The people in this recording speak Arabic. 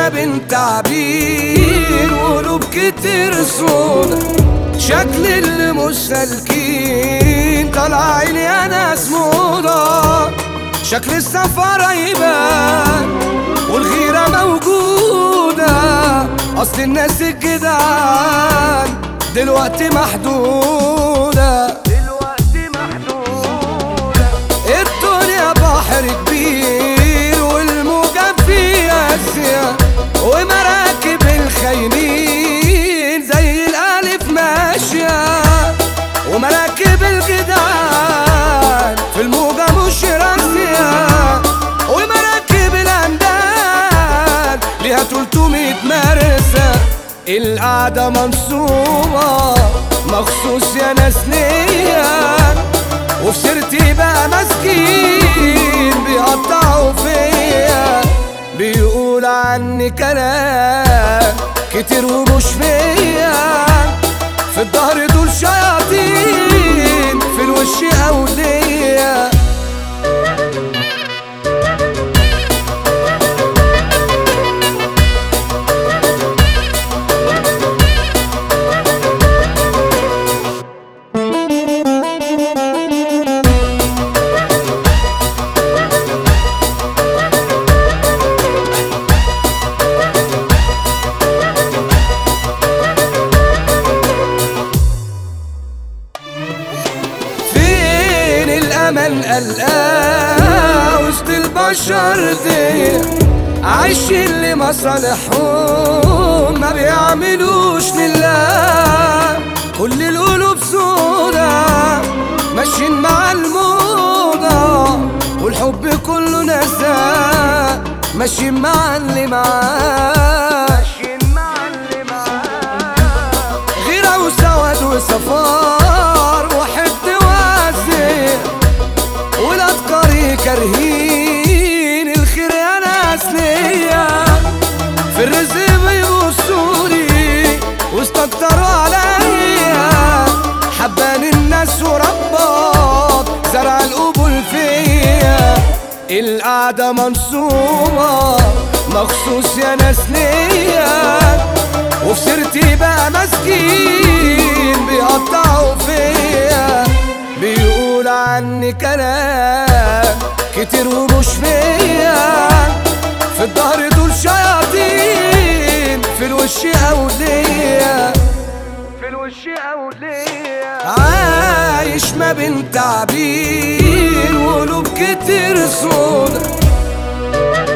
ما بين تعبير وقلوب كتير سودا. شكل اللي مش سالكين طالع عيني يا ناس موضة. شكل السفارة يبان والغيرة موجودة. أصل الناس الجدعان دلوقتي محدودة. الدنيا بحر كبير والموجة فيها قاسية، ومراكب الخاينين زي الألف ماشية، ومراكب الجدعان في الموجة مش راسية، ومراكب الأندال ليها 300 مرسى. القعدة منصوبة مخصوص يا ناس ليا، وفي سيرتي بقى مسكين بيقطعوا فيا. بيقول عني كلام كتير ومش فيا، في الظهر دول شياطين في الوش أولية. من قلقاه وسط البشر دي، عايشين لمصالحهم ما بيعملوش لله. كل القلوب سودا ماشيين مع الموضة، والحب كله نساه ماشيين مع اللي معاه. غيرة وسواد وصفار وحد واسع، والأفكار كارهين الخير يا ناس ليا. في الرزق بيبصولي واستكتروا عليا، حبان الناس وربط زرع القبول فيا. القعدة منصوبة مخصوص يا ناس ليا، وفي سيرتي بقى مسكين بيقطعوا فيا. بيقول عني كلام كتير ومش فيا، في الظهر دول شياطين في الوش أولية. عايش ما بين تعبير وقلوب كتير سودا.